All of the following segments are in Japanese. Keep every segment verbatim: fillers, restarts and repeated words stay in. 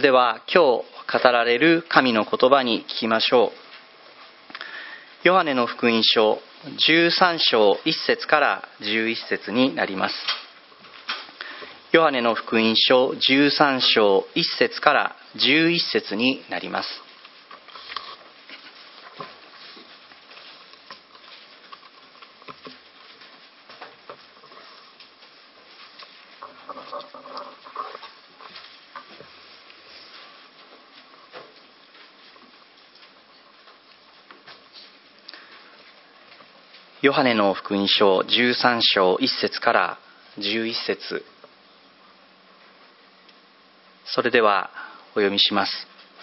では今日語られる神の言葉に聞きましょう。ヨハネの福音書じゅうさん章いっ節からじゅういっ節になります。ヨハネの福音書じゅうさん章いっ節からじゅういっ節になります。ヨハネの福音書じゅうさん章いっ節からじゅういっ節、それではお読みします。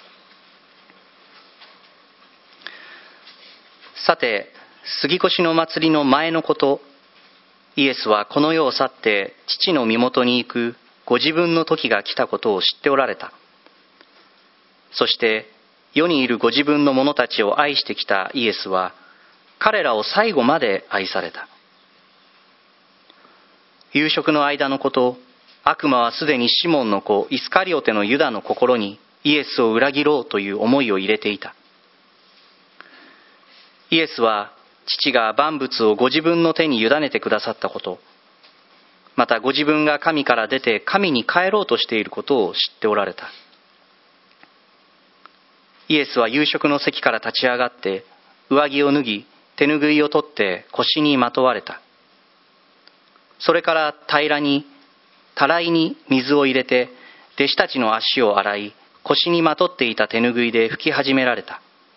さて、杉越の祭りの前のこと、イエスはこの世を去って父の身元に行くご自分の時が来たことを知っておられた。そして世にいるご自分の者たちを愛してきたイエスは彼らを最後まで愛された。夕食の間のこと、悪魔はすでにシモンの子イスカリオテのユダの心にイエスを裏切ろうという思いを入れていた。イエスは父が万物をご自分の手に委ねてくださったこと、またご自分が神から出て神に帰ろうとしていることを知っておられた。イエスは夕食の席から立ち上がって上着を脱ぎ手ぬぐいを取って腰にまとわれた。それから平らにたらいに水を入れて弟子たちの足を洗い、腰にまとっていた手ぬぐいで拭き始められた。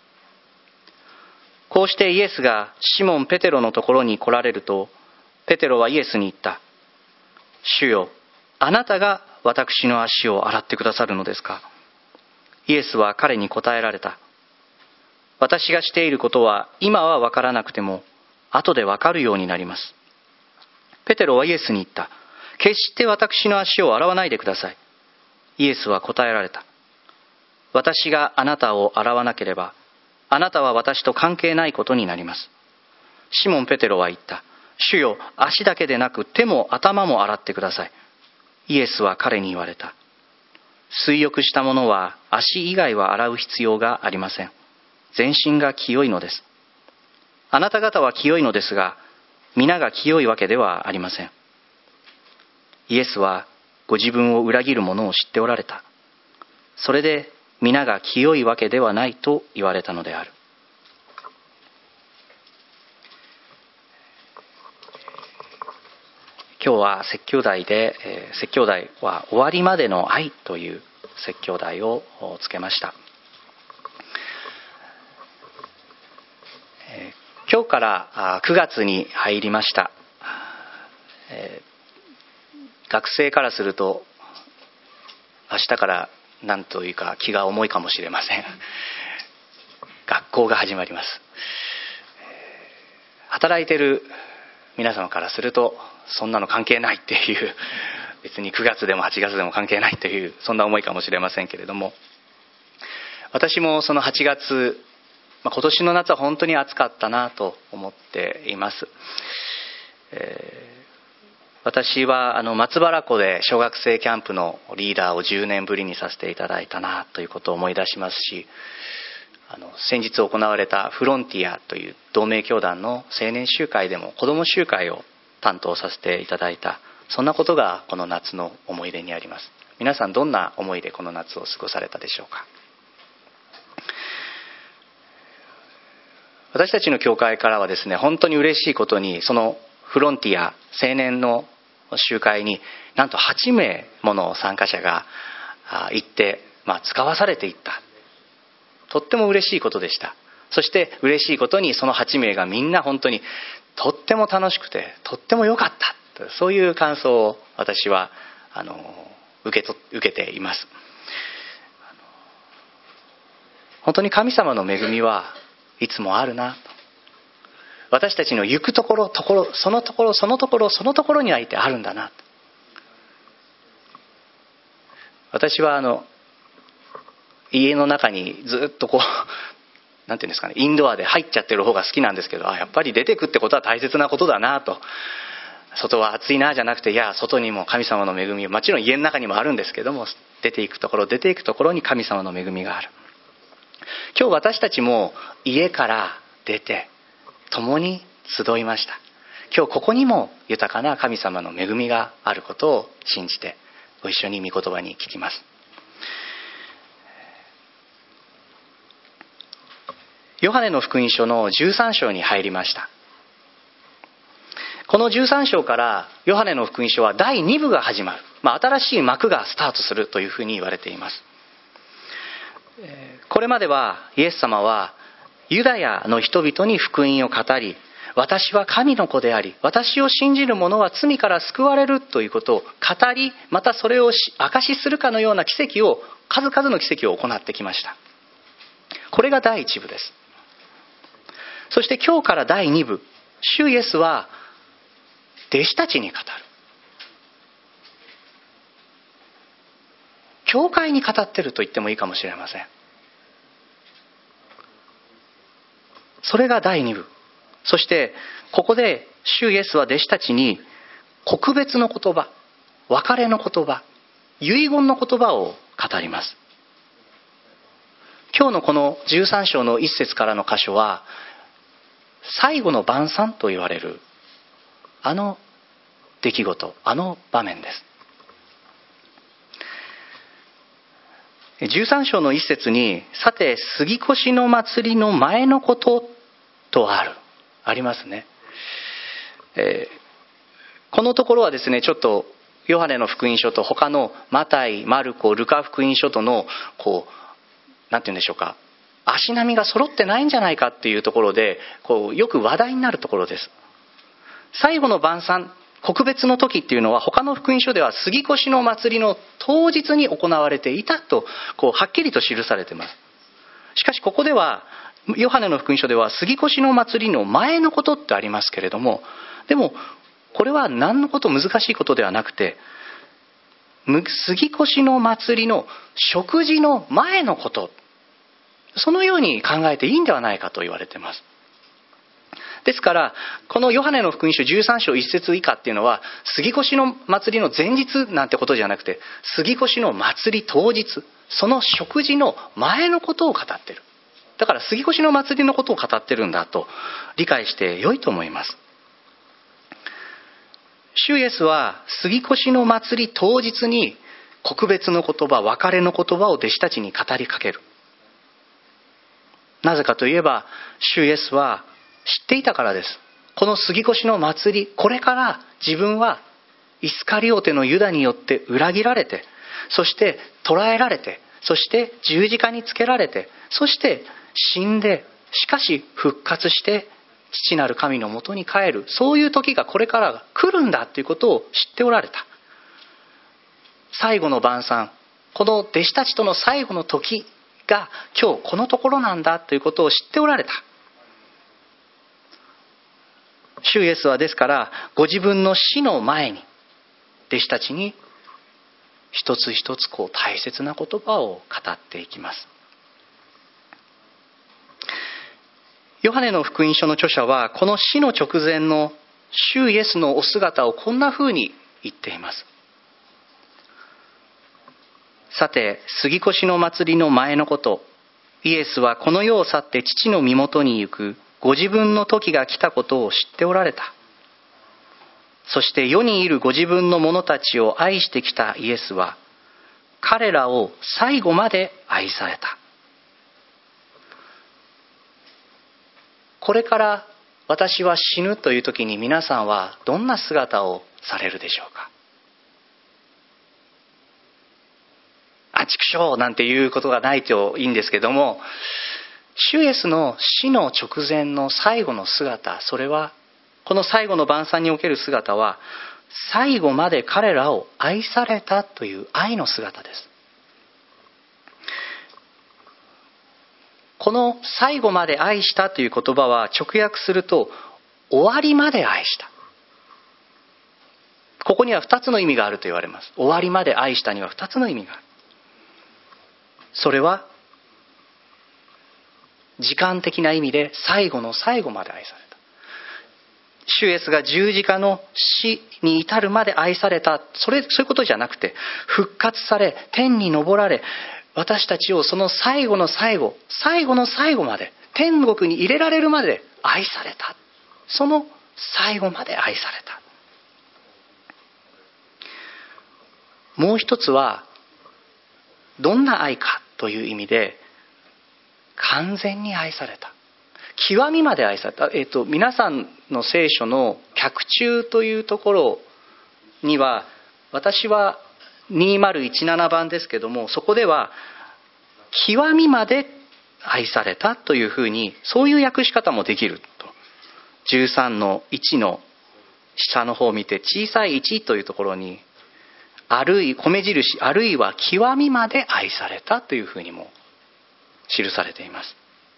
こうしてイエスがシモン・ペテロのところに来られると、ペテロはイエスに言った。主よ、あなたが私の足を洗ってくださるのですか。イエスは彼に答えられた。私がしていることは今は分からなくても後で分かるようになります。ペテロはイエスに言った。決して私の足を洗わないでください。イエスは答えられた。私があなたを洗わなければあなたは私と関係ないことになります。シモン・ペテロは言った。主よ、足だけでなく手も頭も洗ってください。イエスは彼に言われた。水浴した者は足以外は洗う必要がありません。全身が清いのです。あなた方は清いのですが、皆が清いわけではありません。イエスはご自分を裏切る者を知っておられた。それで皆が清いわけではないと言われたのである。今日は説教題で、えー、説教題は終わりまでの愛という説教題をつけました。今日からくがつに入りました。えー、学生からすると明日から何というか気が重いかもしれません。学校が始まります。働いている皆様からするとそんなの関係ないっていう、別にくがつでもはちがつでも関係ないというそんな思いかもしれませんけれども、私もそのはちがつ、今年の夏は本当に暑かったなと思っています。えー、私はあの松原湖で小学生キャンプのリーダーをじゅうねんぶりにさせていただいたなということを思い出しますし、あの先日行われたフロンティアという同盟教団の青年集会でも子ども集会を担当させていただいた、そんなことがこの夏の思い出にあります。皆さんどんな思いでこの夏を過ごされたでしょうか。私たちの教会からはですね、本当に嬉しいことにそのフロンティア青年の集会になんとはちめいもの参加者が行って、まあ、使わされていった。とっても嬉しいことでした。そして嬉しいことにそのはちめいがみんな本当にとっても楽しくてとっても良かったと、そういう感想を私はあの受けと受けています。本当に神様の恵みはいつもあるなと。私たちの行くところところそのところそのところそのところにあいてあるんだなと。私はあの家の中にずっとこうなんていうんですかね、インドアで入っちゃってる方が好きなんですけど、あやっぱり出てくってことは大切なことだなと、 外は暑いなじゃなくて、いや外にも神様の恵み、もちろん家の中にもあるんですけども、出ていくところ出ていくところに神様の恵みがある。今日私たちも家から出て共に集いました。今日ここにも豊かな神様の恵みがあることを信じてご一緒に御言葉に聞きます。ヨハネの福音書のじゅうさん章に入りました。このじゅうさん章からヨハネの福音書はだいに部が始まる、まあ、新しい幕がスタートするというふうに言われています。これまではイエス様はユダヤの人々に福音を語り、私は神の子であり、私を信じる者は罪から救われるということを語り、またそれを証しするかのような奇跡を、数々の奇跡を行ってきました。これがだいいち部です。そして今日からだいに部、主イエスは弟子たちに語る。教会に語っていると言ってもいいかもしれません。それがだいに部。そしてここで主イエスは弟子たちに告別の言葉、別れの言葉、遺言の言葉を語ります。今日のこのじゅうさん章のいっ節からの箇所は、最後の晩餐と言われるあの出来事、あの場面です。じゅうさん章のいっ節に、さて杉越の祭りの前のこととある、ありますね。えー、このところはですね、ちょっとヨハネの福音書と他のマタイ、マルコ、ルカ福音書とのこう、なんて言うんでしょうか、足並みが揃ってないんじゃないかっていうところで、こうよく話題になるところです。最後の晩餐、告別の時っていうのは他の福音書では杉越の祭りの当日に行われていたと、こうはっきりと記されています。しかしここではヨハネの福音書では杉越の祭りの前のことってありますけれども、でもこれは何のこと難しいことではなくて、杉越の祭りの食事の前のこと、そのように考えていいんではないかと言われています。ですからこのヨハネの福音書じゅうさん章いっ節以下っていうのは、杉越の祭りの前日なんてことじゃなくて、杉越の祭り当日、その食事の前のことを語っている。だから杉越の祭りのことを語ってるんだと理解して良いと思います。主イエスは杉越の祭り当日に告別の言葉、別れの言葉を弟子たちに語りかける。なぜかといえば、主イエスは知っていたからです。この杉越の祭り、これから自分はイスカリオテのユダによって裏切られて、そして捕らえられて、そして十字架につけられて、そして死んで、しかし復活して父なる神のもとに帰る、そういう時がこれから来るんだということを知っておられた。最後の晩餐、この弟子たちとの最後の時が今日このところなんだということを知っておられた。主イエスはですからご自分の死の前に弟子たちに一つ一つこう大切な言葉を語っていきます。ヨハネの福音書の著者はこの死の直前の主イエスのお姿をこんな風に言っています。さて杉越の祭りの前のこと、イエスはこの世を去って父の身元に行くご自分の時が来たことを知っておられた。そして世にいるご自分の者たちを愛してきたイエスは彼らを最後まで愛された。これから私は死ぬという時に皆さんはどんな姿をされるでしょうか。あちくしょうなんていうことがないといいんですけども、主イエスの死の直前の最後の姿、それはこの最後の晩餐における姿は最後まで彼らを愛されたという愛の姿です。この最後まで愛したという言葉は直訳すると終わりまで愛した。ここにはふたつの意味があると言われます。終わりまで愛したにはふたつの意味がある。それは時間的な意味で最後の最後まで愛された。 主イエスが十字架の死に至るまで愛された、それ、そういうことじゃなくて、復活され、天に昇られ、私たちをその最後の最後、最後の最後まで、天国に入れられるまで愛された。その最後まで愛された。もう一つは、どんな愛かという意味で、完全に愛された。極みまで愛された。えっと、皆さんの聖書の脚注というところには、私はにせんじゅうななばんですけども、そこでは極みまで愛されたというふうに、そういう訳し方もできると。じゅうさんのいちの下の方を見て、小さいいちというところに、あるい米印、あるいは極みまで愛されたというふうにも記されています。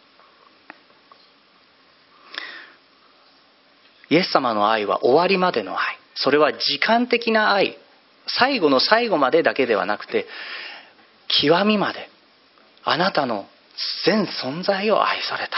イエス様の愛は終わりまでの愛。それは時間的な愛。最後の最後までだけではなくて、極みまであなたの全存在を愛された。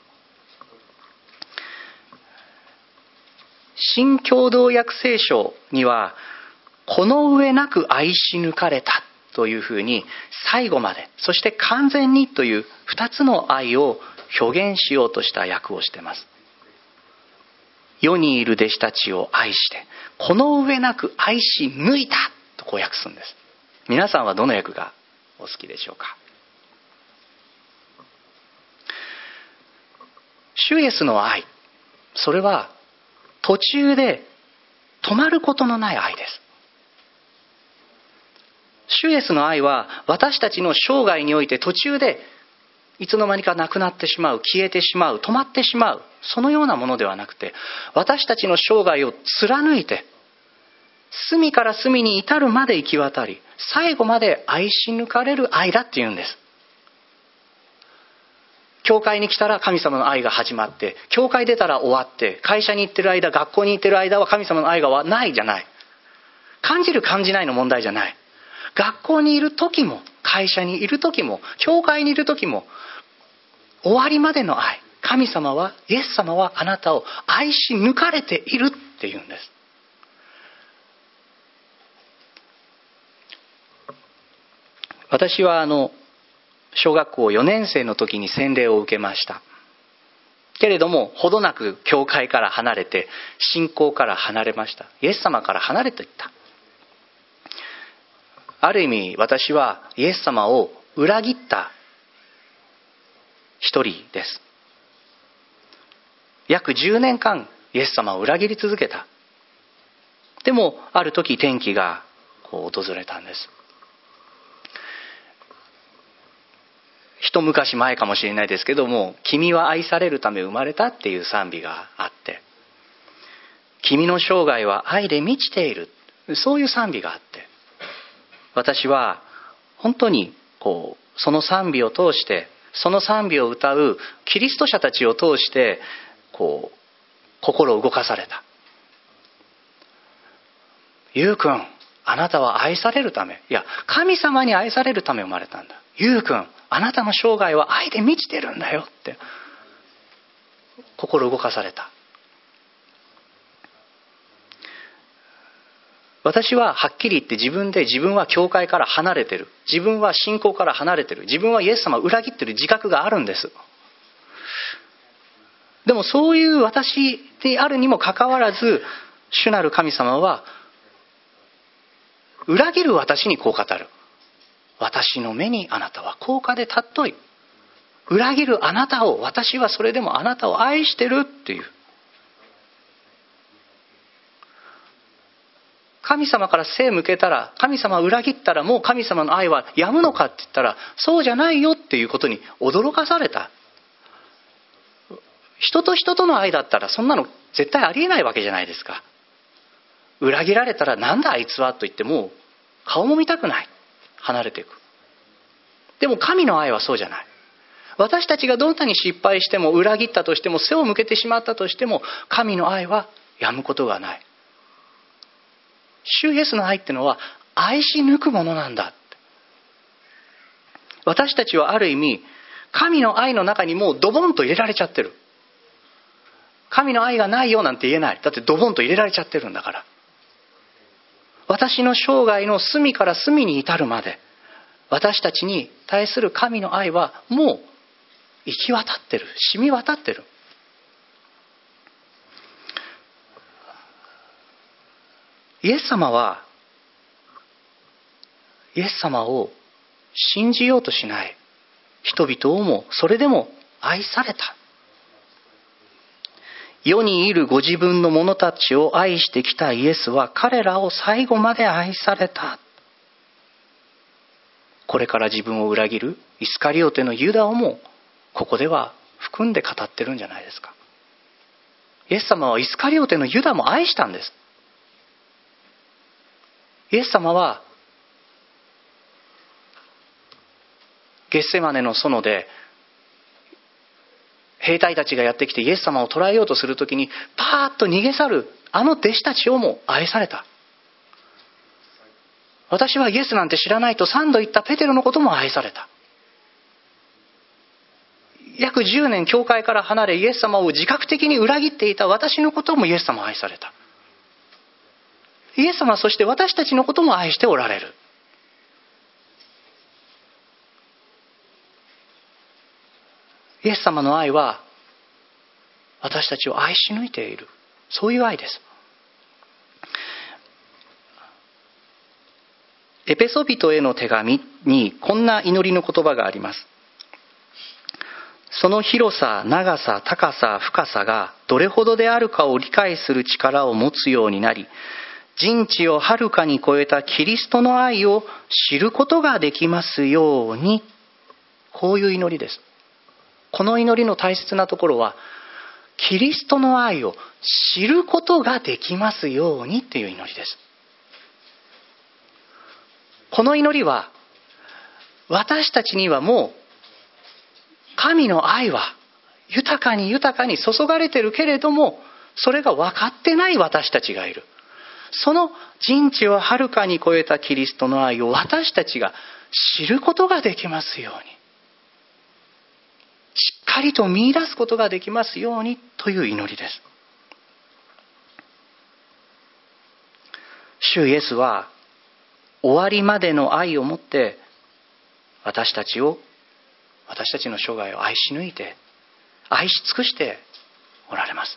新共同訳聖書には、この上なく愛し抜かれたというふうに、最後まで、そして完全にという二つの愛を表現しようとした訳をしています。世にいる弟子たちを愛して、この上なく愛し抜いたとこう訳すんです。皆さんはどの訳がお好きでしょうか。主イエスの愛、それは途中で止まることのない愛です。主イエスの愛は私たちの生涯において途中でいつの間にかなくなってしまう、消えてしまう、止まってしまう、そのようなものではなくて、私たちの生涯を貫いて、隅から隅に至るまで行き渡り、最後まで愛し抜かれる愛だっていうんです。教会に来たら神様の愛が始まって、教会出たら終わって、会社に行ってる間、学校に行ってる間は神様の愛がないじゃない。感じる感じないの問題じゃない。学校にいる時も、会社にいる時も、教会にいる時も、終わりまでの愛。神様は、イエス様はあなたを愛し抜かれているっていうんです。私はあの小学校よねん生の時に洗礼を受けました。けれどもほどなく教会から離れて、信仰から離れました。イエス様から離れていった。ある意味私はイエス様を裏切った一人です。約じゅうねんかんイエス様を裏切り続けた。でもある時転機がこう訪れたんです。一昔前かもしれないですけども、君は愛されるため生まれたっていう賛美があって、君の生涯は愛で満ちている、そういう賛美があって、私は本当にこうその賛美を通して、その賛美を歌うキリスト者たちを通してこう心を動かされた。ゆうくん、あなたは愛されるため、いや神様に愛されるため生まれたんだ。ゆうくん、あなたの生涯は愛で満ちてるんだよって心動かされた。私ははっきり言って自分で自分は教会から離れてる、自分は信仰から離れてる、自分はイエス様を裏切ってる自覚があるんです。でもそういう私であるにもかかわらず、主なる神様は裏切る私にこう語る。私の目にあなたは高価で尊い。裏切るあなたを、私はそれでもあなたを愛してるっていう。神様から背向けたら、神様を裏切ったらもう神様の愛はやむのかって言ったら、そうじゃないよっていうことに驚かされた。人と人との愛だったらそんなの絶対ありえないわけじゃないですか。裏切られたらなんだあいつはと言っても顔も見たくない。離れていく。でも神の愛はそうじゃない。私たちがどんなに失敗しても、裏切ったとしても、背を向けてしまったとしても、神の愛はやむことがない。主イエスの愛ってのは愛し抜くものなんだって。私たちはある意味神の愛の中にもうドボンと入れられちゃってる。 神の愛がないよなんて言えない。だってドボンと入れられちゃってるんだから。私の生涯の隅から隅に至るまで、私たちに対する神の愛はもう行き渡ってる、染み渡ってる。イエス様はイエス様を信じようとしない人々をもそれでも愛された。世にいるご自分の者たちを愛してきたイエスは彼らを最後まで愛された。これから自分を裏切るイスカリオテのユダをもここでは含んで語ってるんじゃないですか。イエス様はイスカリオテのユダも愛したんです。イエス様はゲッセマネの園で兵隊たちがやってきてイエス様を捕らえようとするときにパーッと逃げ去るあの弟子たちをも愛された。私はイエスなんて知らないと三度言ったペテロのことも愛された。約じゅうねん教会から離れイエス様を自覚的に裏切っていた私のこともイエス様は愛された。イエス様はそして私たちのことも愛しておられる。イエス様の愛は私たちを愛し抜いている、そういう愛です。エペソビトへの手紙にこんな祈りの言葉があります。その広さ、長さ、高さ、深さがどれほどであるかを理解する力を持つようになり、人知をはるかに超えたキリストの愛を知ることができますように。こういう祈りです。この祈りの大切なところは、キリストの愛を知ることができますようにっていう祈りです。この祈りは、私たちにはもう神の愛は豊かに豊かに注がれているけれども、それが分かってない私たちがいる。その人知をはるかに超えたキリストの愛を私たちが知ることができますように、しっかりと見出すことができますようにという祈りです。主イエスは終わりまでの愛をもって私たちを、私たちの生涯を愛し抜いて、愛し尽くしておられます。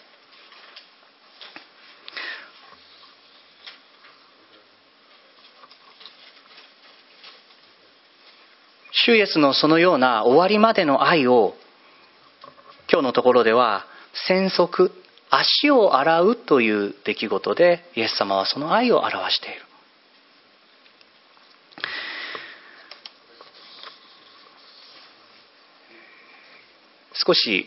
主イエスのそのような終わりまでの愛を、今日のところでは洗足、足を洗うという出来事でイエス様はその愛を表している。少し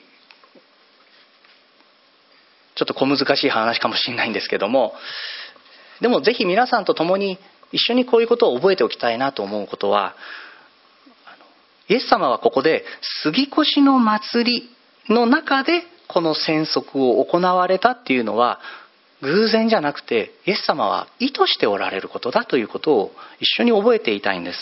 ちょっと小難しい話かもしれないんですけども、でもぜひ皆さんと共に一緒にこういうことを覚えておきたいなと思うことは、イエス様はここで杉越の祭りの中でこの洗足を行われたっていうのは偶然じゃなくて、イエス様は意図しておられることだということを一緒に覚えていたいんです。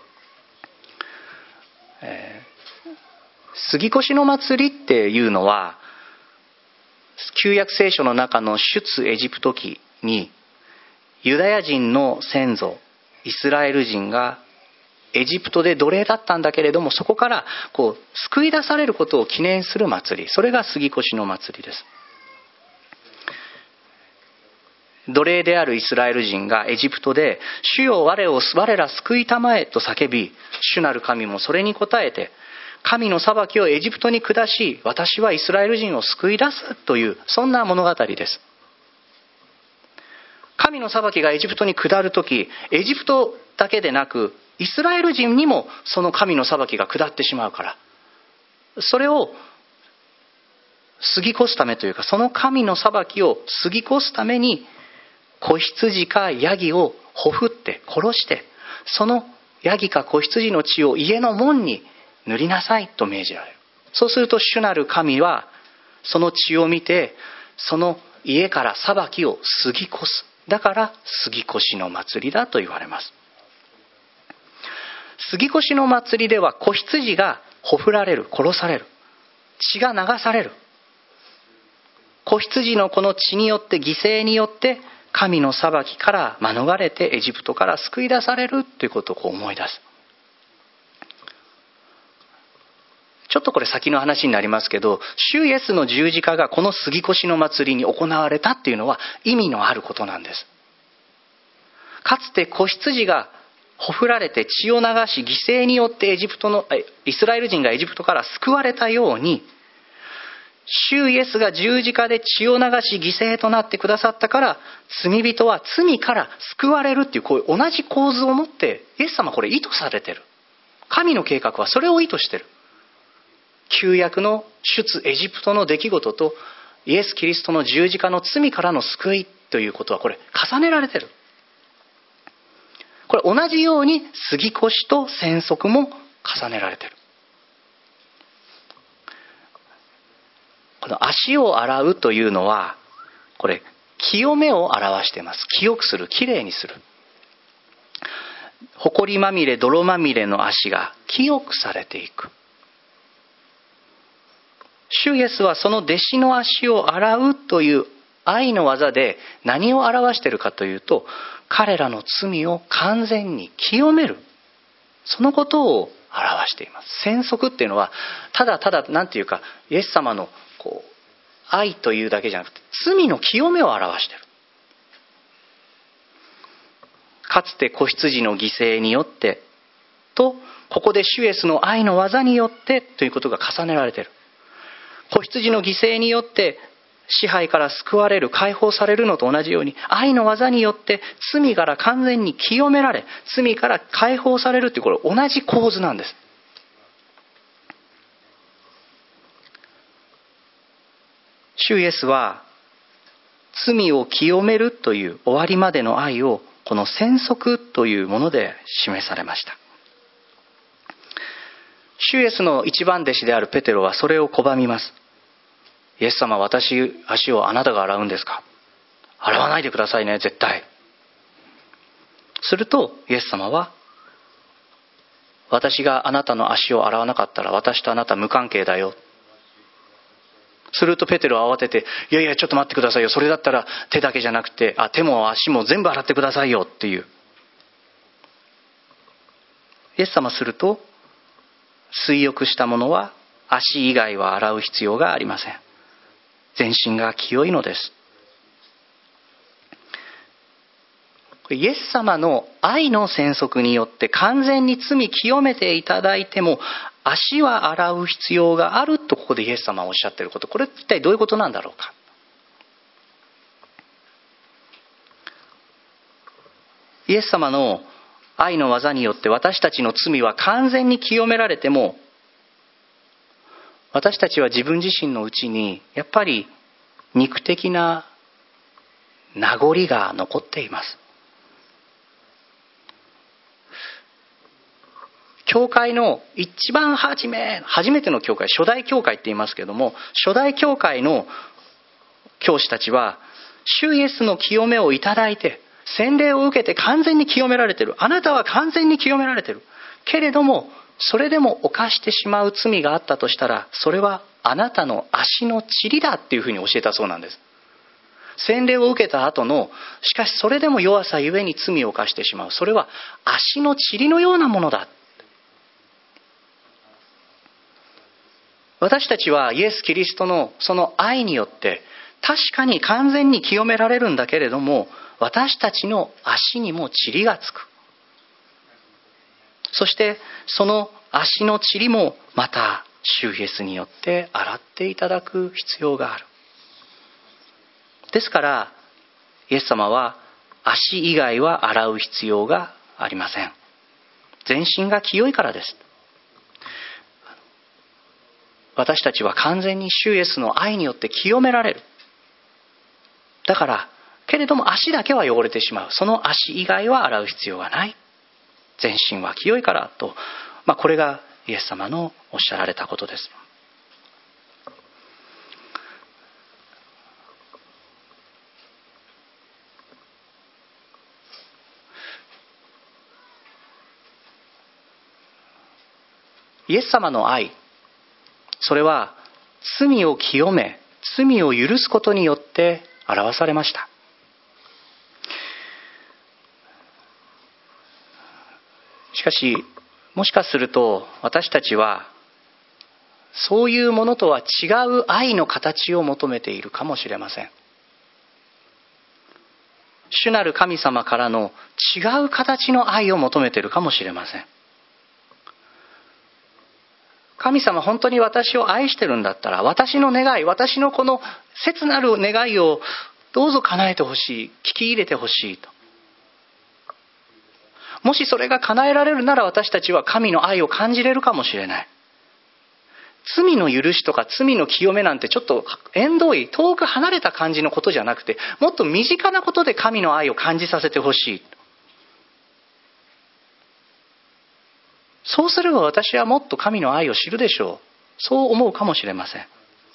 えー杉越の祭りっていうのは、旧約聖書の中の出エジプト記にユダヤ人の先祖イスラエル人がエジプトで奴隷だったんだけれども、そこからこう救い出されることを記念する祭り、それが杉越の祭りです。奴隷であるイスラエル人がエジプトで主よ我を我ら救いたまえと叫び、主なる神もそれに応えて神の裁きをエジプトに下し、私はイスラエル人を救い出すという、そんな物語です。神の裁きがエジプトに下るとき、エジプトだけでなくイスラエル人にもその神の裁きが下ってしまうから、それを過ぎ越すためというか、その神の裁きを過ぎ越すために子羊かヤギをほふって殺して、そのヤギか子羊の血を家の門に塗りなさいと命じられる。そうすると主なる神はその血を見て、その家から裁きを過ぎ越す。だから杉越の祭りだと言われます。杉越の祭りでは子羊がほふられる、殺される、血が流される。 子羊のこの血によって犠牲によって神の裁きから免れてエジプトから救い出されるということをこう思い出す。ちょっとこれ先の話になりますけど、主イエスの十字架がこの杉越の祭りに行われたっていうのは意味のあることなんです。かつて子羊がほふられて血を流し、犠牲によってエジプトのイスラエル人がエジプトから救われたように、主イエスが十字架で血を流し犠牲となってくださったから、罪人は罪から救われるっていう、こういう同じ構図を持ってイエス様はこれ意図されてる。神の計画はそれを意図してる。旧約の出エジプトの出来事とイエス・キリストの十字架の罪からの救いということはこれ重ねられてる。これ同じように杉越と宣息も重ねられてる。この足を洗うというのはこれ清めを表しています。清くする、きれいにする。埃まみれ、泥まみれの足が清くされていく。主イエスはその弟子の足を洗うという愛の技で何を表しているかというと、彼らの罪を完全に清める、そのことを表しています。宣息っていうのはただただなんていうか、イエス様のこう愛というだけじゃなくて罪の清めを表している。かつて子羊の犠牲によってと、ここで主イエスの愛の技によってということが重ねられている。子羊の犠牲によって支配から救われる、解放されるのと同じように、愛の技によって罪から完全に清められ、罪から解放されるという、これ同じ構図なんです。主イエスは罪を清めるという終わりまでの愛をこの宣息というもので示されました。主イエスの一番弟子であるペテロはそれを拒みます。イエス様、私足をあなたが洗うんですか？洗わないでくださいね、絶対。するとイエス様は、私があなたの足を洗わなかったら私とあなた無関係だよ。するとペテロは慌てて、いやいやちょっと待ってくださいよ、それだったら手だけじゃなくてあ手も足も全部洗ってくださいよっていう。イエス様すると、水浴した者は足以外は洗う必要がありません。全身が清いのです。イエス様の愛の宣息によって完全に罪清めていただいても足は洗う必要があると、ここでイエス様はおっしゃっていること、これ一体どういうことなんだろうか。イエス様の愛の技によって私たちの罪は完全に清められても、私たちは自分自身のうちにやっぱり肉的な名残が残っています。教会の一番初め初めての教会、初代教会って言いますけども、初代教会の教師たちは主イエスの清めをいただいて、洗礼を受けて完全に清められている。あなたは完全に清められている。けれどもそれでも犯してしまう罪があったとしたら、それはあなたの足の塵だっていうふうに教えたそうなんです。洗礼を受けた後の、しかしそれでも弱さゆえに罪を犯してしまう、それは足の塵のようなものだ。私たちはイエス・キリストのその愛によって確かに完全に清められるんだけれども、私たちの足にも塵がつく。そしてその足の塵もまた主イエスによって洗っていただく必要がある。ですからイエス様は足以外は洗う必要がありません。全身が清いからです。私たちは完全に主イエスの愛によって清められる。だからけれども足だけは汚れてしまう。その足以外は洗う必要がない。全身は清いからと、まあ、これがイエス様のおっしゃられたことです。イエス様の愛、それは罪を清め罪を許すことによって表されました。しかし、もしかすると私たちはそういうものとは違う愛の形を求めているかもしれません。主なる神様からの違う形の愛を求めているかもしれません。神様本当に私を愛してるんだったら、私の願い、私のこの切なる願いをどうぞ叶えてほしい、聞き入れてほしいと。もしそれが叶えられるなら、私たちは神の愛を感じれるかもしれない。罪の許しとか罪の清めなんてちょっと縁遠い、遠く離れた感じのことじゃなくて、もっと身近なことで神の愛を感じさせてほしい。そうすれば私はもっと神の愛を知るでしょう。そう思うかもしれませ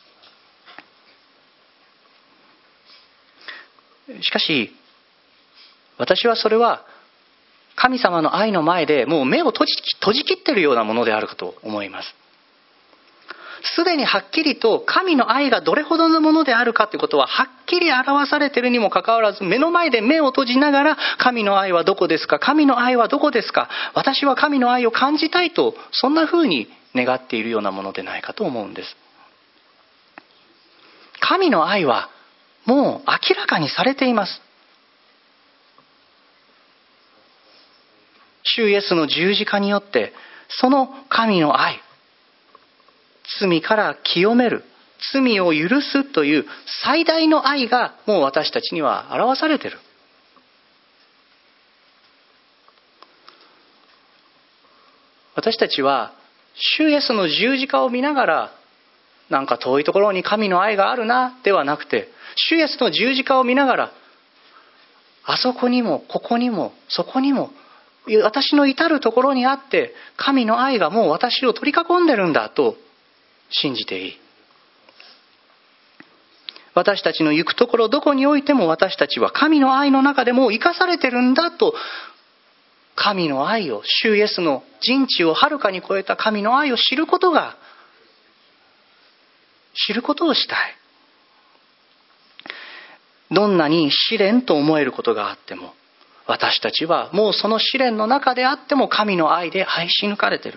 ん。しかし、私はそれは神様の愛の前でもう目を閉じ、閉じ切っているようなものであるかと思います。すでにはっきりと神の愛がどれほどのものであるかということははっきり表されているにもかかわらず、目の前で目を閉じながら、神の愛はどこですか、神の愛はどこですか、私は神の愛を感じたいと、そんなふうに願っているようなものでないかと思うんです。神の愛はもう明らかにされています。主イエスの十字架によってその神の愛、罪から清める、罪を許すという最大の愛がもう私たちには表されている。私たちは主イエスの十字架を見ながら、なんか遠いところに神の愛があるなではなくて、主イエスの十字架を見ながら、あそこにもここにもそこにも私の至るところにあって神の愛がもう私を取り囲んでるんだと信じていい。私たちの行くところどこにおいても、私たちは神の愛の中でもう生かされてるんだと、神の愛を、主イエスの人知をはるかに超えた神の愛を知ることが、知ることをしたい。どんなに試練と思えることがあっても、私たちはもうその試練の中であっても神の愛で愛し抜かれている。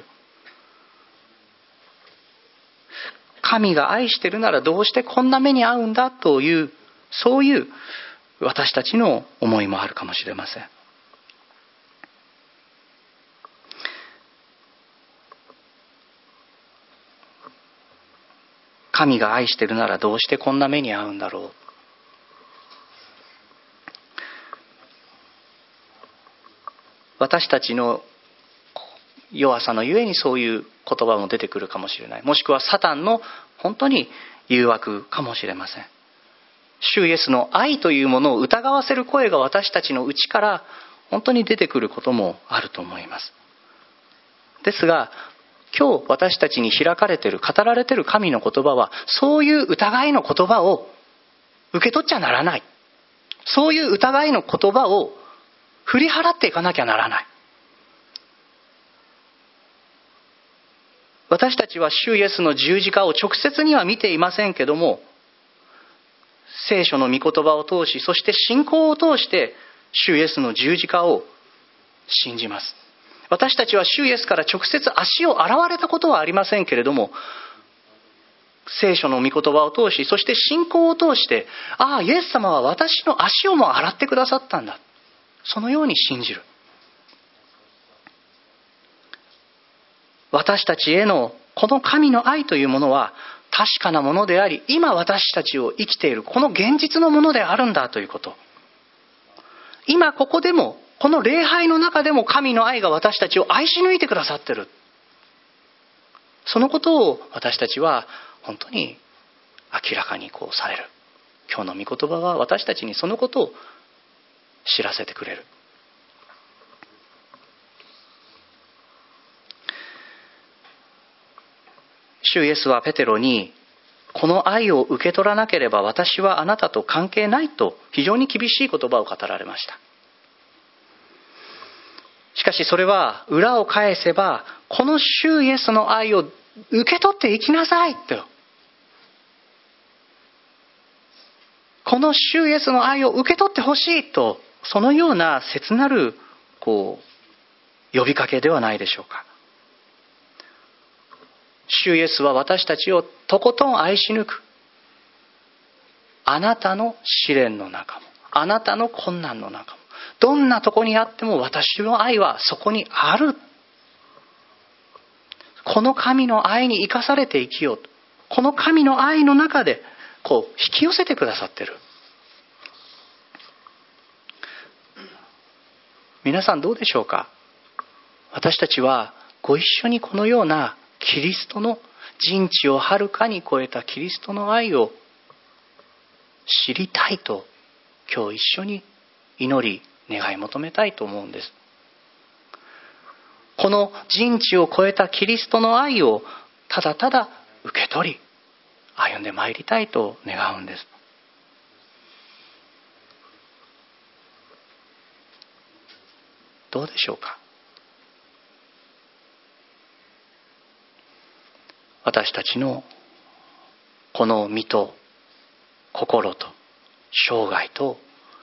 神が愛しているならどうしてこんな目に遭うんだという、そういう私たちの思いもあるかもしれません。神が愛しているならどうしてこんな目に遭うんだろう。私たちの弱さのゆえにそういう言葉も出てくるかもしれない。もしくはサタンの本当に誘惑かもしれません。主イエスの愛というものを疑わせる声が私たちの内から本当に出てくることもあると思います。ですが、今日私たちに開かれている、語られている神の言葉は、そういう疑いの言葉を受け取っちゃならない。そういう疑いの言葉を振り払っていかなきゃならない。私たちは主イエスの十字架を直接には見ていませんけども、聖書の御言葉を通し、そして信仰を通して主イエスの十字架を信じます。私たちは主イエスから直接足を洗われたことはありませんけれども、聖書の御言葉を通し、そして信仰を通して、ああ、イエス様は私の足をも洗ってくださったんだ、そのように信じる。私たちへのこの神の愛というものは確かなものであり、今私たちを生きているこの現実のものであるんだということ。今ここでも、この礼拝の中でも神の愛が私たちを愛し抜いてくださっている。そのことを私たちは本当に明らかにこうされる。今日の御言葉は私たちにそのことを知らせてくれる。主イエスはペテロに、この愛を受け取らなければ私はあなたと関係ないと非常に厳しい言葉を語られました。しかしそれは裏を返せば、この主イエスの愛を受け取っていきなさいと、 この主イエスの愛を受け取ってほしいと、そのような切なるこう呼びかけではないでしょうか。主イエスは私たちをとことん愛し抜く。あなたの試練の中も、あなたの困難の中も、どんなとこにあっても私の愛はそこにある。この神の愛に生かされて生きようと。この神の愛の中でこう引き寄せてくださっている。皆さんどうでしょうか。私たちはご一緒にこのようなキリストの人知をはるかに超えたキリストの愛を知りたいと、今日一緒に祈り願い求めたいと思うんです。この人知を超えたキリストの愛をただただ受け取り歩んでまいりたいと願うんです。どうでしょうか。私たちのこの身と心と生涯と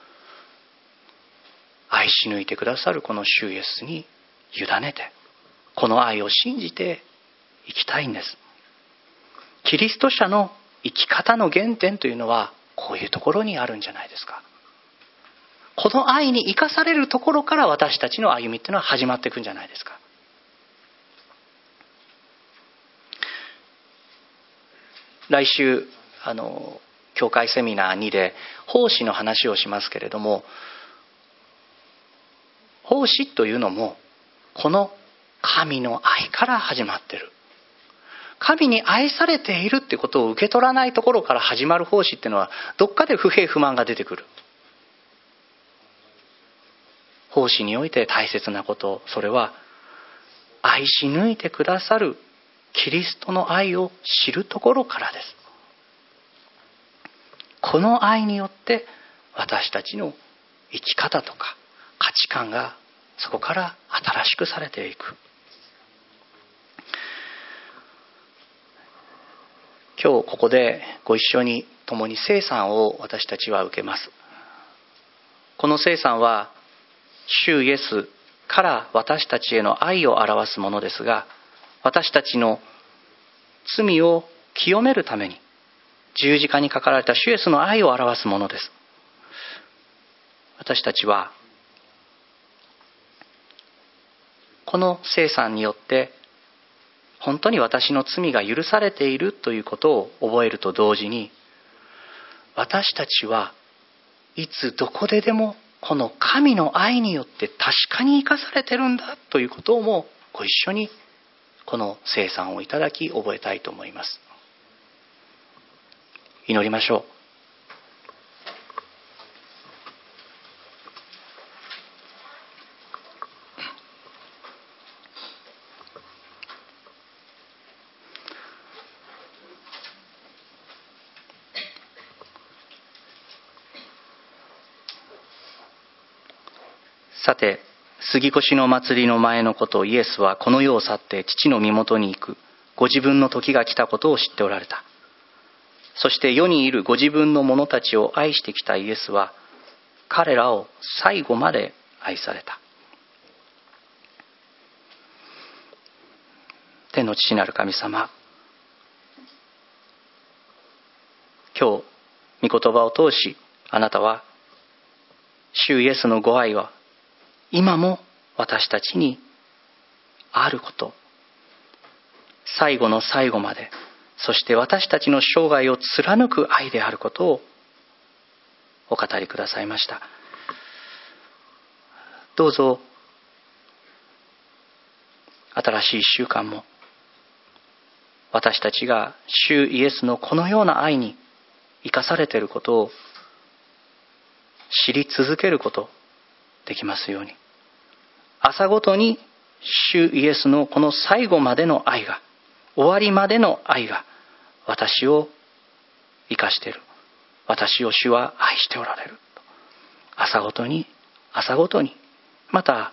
愛し抜いてくださるこの主イエスに委ねて、この愛を信じて生きたいんです。キリスト者の生き方の原点というのはこういうところにあるんじゃないですか。この愛に生かされるところから私たちの歩みっていうのは始まっていくんじゃないですか。来週あの教会セミナーにで奉仕の話をしますけれども、奉仕というのもこの神の愛から始まっている。神に愛されているってことを受け取らないところから始まる奉仕っていうのはどっかで不平不満が出てくる。奉仕において大切なこと、それは愛し抜いてくださるキリストの愛を知るところからです。この愛によって私たちの生き方とか価値観がそこから新しくされていく。今日ここでご一緒に共に聖餐を私たちは受けます。この聖餐は主イエスから私たちへの愛を表すものですが、私たちの罪を清めるために十字架にかかられた主イエスの愛を表すものです。私たちはこの聖餐によって本当に私の罪が許されているということを覚えると同時に、私たちはいつどこででもこの神の愛によって確かに生かされてるんだということをもご一緒にこの聖餐をいただき覚えたいと思います。祈りましょう。さて、杉越の祭りの前のことをイエスはこの世を去って父の身元に行くご自分の時が来たことを知っておられた。そして世にいるご自分の者たちを愛してきたイエスは彼らを最後まで愛された。天の父なる神様、今日御言葉を通し、あなたは主イエスのご愛は今も私たちにあること、最後の最後まで、そして私たちの生涯を貫く愛であることをお語りくださいました。どうぞ新しい一週間も私たちが主イエスのこのような愛に生かされていることを知り続けることできますように、朝ごとに主イエスのこの最後までの愛が、終わりまでの愛が私を生かしている、私を主は愛しておられる、朝ごとに朝ごとに、また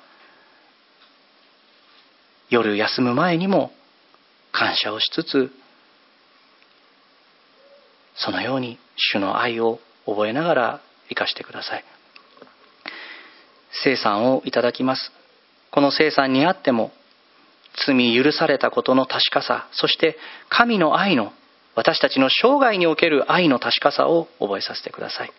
夜休む前にも感謝をしつつ、そのように主の愛を覚えながら生かしてください。聖餐をいただきます。この聖餐にあっても罪許されたことの確かさ、そして神の愛の、私たちの生涯における愛の確かさを覚えさせてください。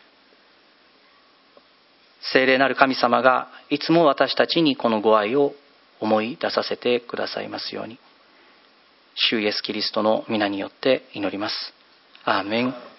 聖霊なる神様がいつも私たちにこのご愛を思い出させてくださいますように、主イエスキリストの皆によって祈ります。アーメン。